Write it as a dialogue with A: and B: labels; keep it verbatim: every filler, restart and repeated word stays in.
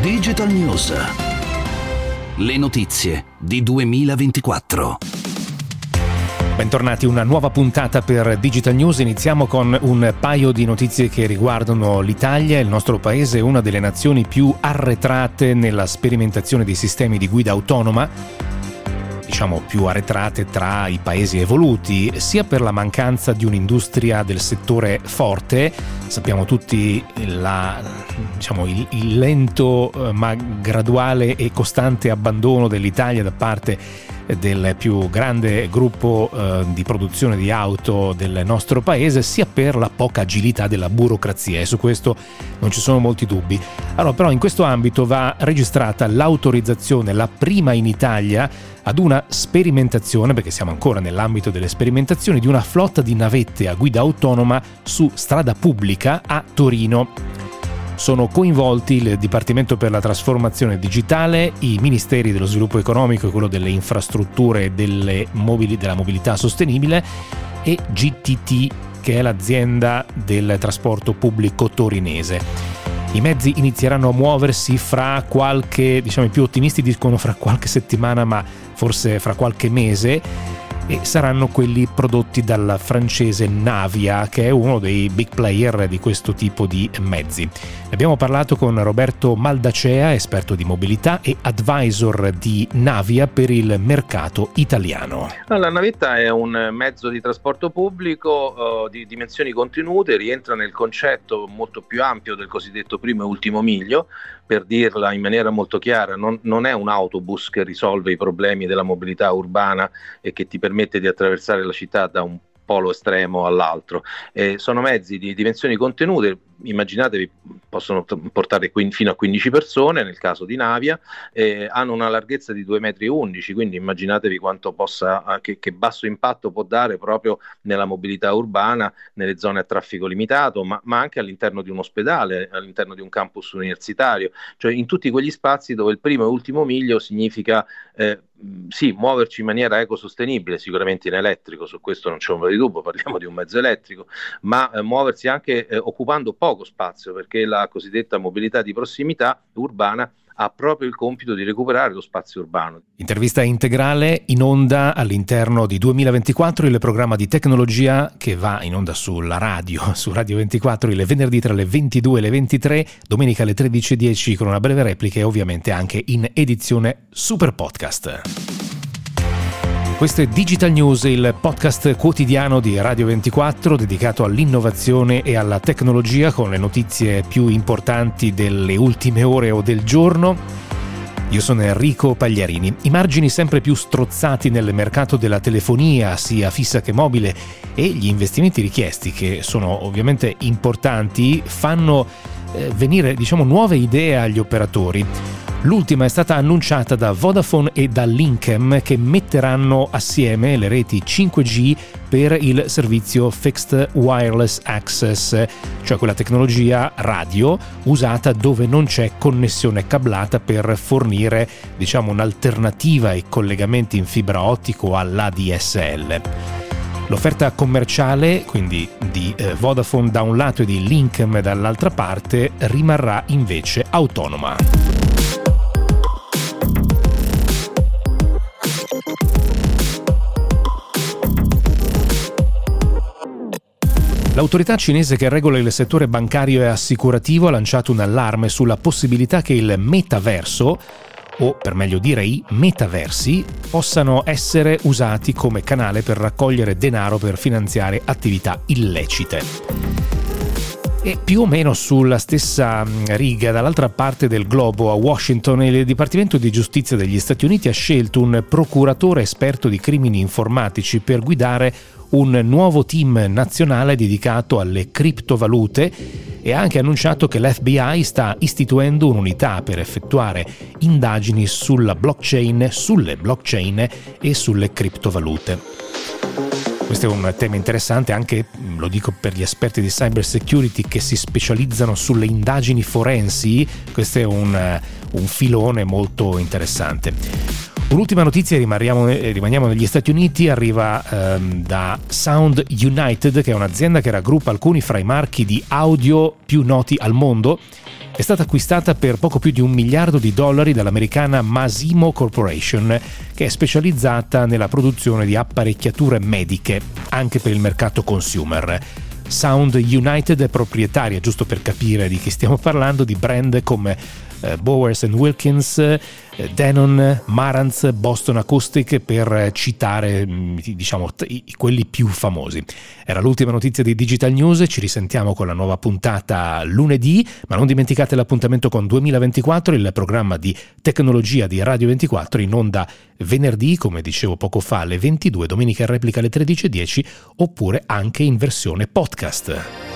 A: Digital News. Le notizie di duemilaventiquattro.
B: Bentornati, una nuova puntata per Digital News. Iniziamo con un paio di notizie che riguardano l'Italia. Il nostro paese è una delle nazioni più arretrate nella sperimentazione di sistemi di guida autonoma, diciamo più arretrate tra i paesi evoluti, sia per la mancanza di un'industria del settore forte. Sappiamo tutti la, diciamo, il, il lento ma graduale e costante abbandono dell'Italia da parte del più grande gruppo eh, di produzione di auto del nostro paese, sia per la poca agilità della burocrazia, e su questo non ci sono molti dubbi. Allora, però in questo ambito va registrata l'autorizzazione, la prima in Italia, ad una sperimentazione, perché siamo ancora nell'ambito delle sperimentazioni, di una flotta di navette a guida autonoma su strada pubblica a Torino. Sono coinvolti il Dipartimento per la Trasformazione Digitale, i Ministeri dello Sviluppo Economico e quello delle Infrastrutture e delle mobili, della Mobilità Sostenibile, e G T T, che è l'azienda del trasporto pubblico torinese. I mezzi inizieranno a muoversi fra qualche, diciamo i più ottimisti dicono fra qualche settimana, ma forse fra qualche mese, e saranno quelli prodotti dalla francese Navia, che è uno dei big player di questo tipo di mezzi. Ne abbiamo parlato con Roberto Maldacea, esperto di mobilità e advisor di Navia per il mercato italiano.
C: La navetta è un mezzo di trasporto pubblico uh, di dimensioni contenute, rientra nel concetto molto più ampio del cosiddetto primo e ultimo miglio. Per dirla in maniera molto chiara, non, non è un autobus che risolve i problemi della mobilità urbana e che ti permette di attraversare la città da un polo estremo all'altro. Eh, sono mezzi di dimensioni contenute, immaginatevi, possono portare fino a quindici persone nel caso di Navia, eh, hanno una larghezza di due virgola undici metri, quindi immaginatevi quanto possa, che, che basso impatto può dare proprio nella mobilità urbana, nelle zone a traffico limitato, ma, ma anche all'interno di un ospedale, all'interno di un campus universitario, cioè in tutti quegli spazi dove il primo e ultimo miglio significa eh, sì, muoverci in maniera ecosostenibile, sicuramente in elettrico, su questo non c'è un di dubbio, parliamo di un mezzo elettrico, ma eh, muoversi anche eh, occupando poco spazio, perché la cosiddetta mobilità di prossimità urbana ha proprio il compito di recuperare lo spazio urbano.
B: Intervista integrale in onda all'interno di duemilaventiquattro, il programma di tecnologia che va in onda sulla radio, su Radio ventiquattro, il venerdì tra le ventidue e le ventitré, domenica alle tredici e dieci con una breve replica, e ovviamente anche in edizione super podcast. Questo è Digital News, il podcast quotidiano di Radio ventiquattro dedicato all'innovazione e alla tecnologia, con le notizie più importanti delle ultime ore o del giorno. Io sono Enrico Pagliarini. I margini sempre più strozzati nel mercato della telefonia, sia fissa che mobile, e gli investimenti richiesti, che sono ovviamente importanti, fanno eh, venire, diciamo, nuove idee agli operatori. L'ultima è stata annunciata da Vodafone e da Linkem, che metteranno assieme le reti cinque G per il servizio Fixed Wireless Access, cioè quella tecnologia radio usata dove non c'è connessione cablata per fornire, diciamo, un'alternativa ai collegamenti in fibra ottica all'A D S L. L'offerta commerciale, quindi di eh, Vodafone da un lato e di Linkem dall'altra parte, rimarrà invece autonoma. L'autorità cinese che regola il settore bancario e assicurativo ha lanciato un allarme sulla possibilità che il metaverso, o per meglio dire i metaversi, possano essere usati come canale per raccogliere denaro per finanziare attività illecite. E più o meno sulla stessa riga, dall'altra parte del globo, a Washington, il Dipartimento di Giustizia degli Stati Uniti ha scelto un procuratore esperto di crimini informatici per guidare un nuovo team nazionale dedicato alle criptovalute, e ha anche annunciato che l'F B I sta istituendo un'unità per effettuare indagini sulla blockchain, sulle blockchain e sulle criptovalute. Questo è un tema interessante, anche, lo dico per gli esperti di cyber security che si specializzano sulle indagini forensi. Questo è un, un filone molto interessante. Un'ultima notizia, rimaniamo, rimaniamo negli Stati Uniti, arriva ehm, da Sound United, che è un'azienda che raggruppa alcuni fra i marchi di audio più noti al mondo, è stata acquistata per poco più di un miliardo di dollari dall'americana Masimo Corporation, che è specializzata nella produzione di apparecchiature mediche, anche per il mercato consumer. Sound United è proprietaria, giusto per capire di chi stiamo parlando, di brand come eh, Bowers and Wilkins, eh, Denon, Marantz, Boston Acoustic, per citare diciamo t- quelli più famosi. Era l'ultima notizia di Digital News, ci risentiamo con la nuova puntata lunedì, ma non dimenticate l'appuntamento con duemilaventiquattro, il programma di tecnologia di Radio ventiquattro, in onda venerdì, come dicevo poco fa, alle ventidue, domenica in replica alle tredici e dieci, oppure anche in versione podcast.